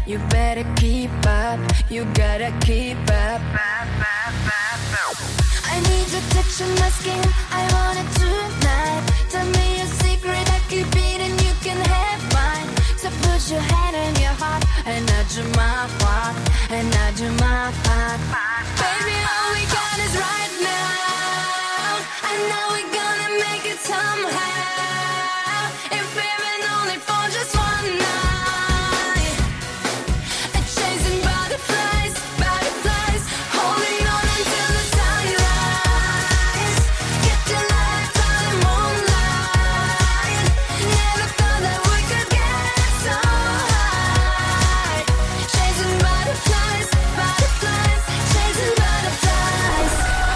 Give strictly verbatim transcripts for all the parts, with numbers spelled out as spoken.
You better keep up, you gotta keep up. I need your touch on my skin, I want it tonight. Tell me your secret, I keep it and you can have mine. So put your hand in your heart, and I do my part, and I do my part. Baby, all we got is right now. I know we're gonna make it somehow. If even only for just one night. Chasing butterflies, butterflies, holding on until the sunrise. Get your light on the moonlight. Never thought that we could get so high. Chasing butterflies, butterflies, chasing butterflies.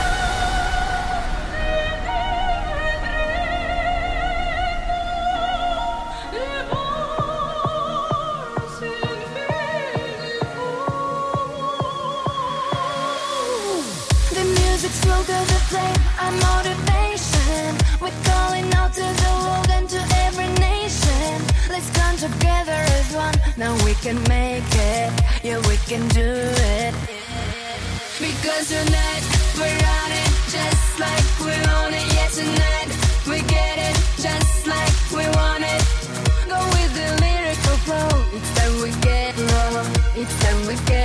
The music's full to the flame, our motivation. We're calling out to the world and to every nation. Let's come together as one, now we can make it. Yeah, we can do it. Because tonight we're on it, just like we own it. Yeah, tonight we get it, just like we want it. Go with the lyrical flow, it's time we get low, it's time we get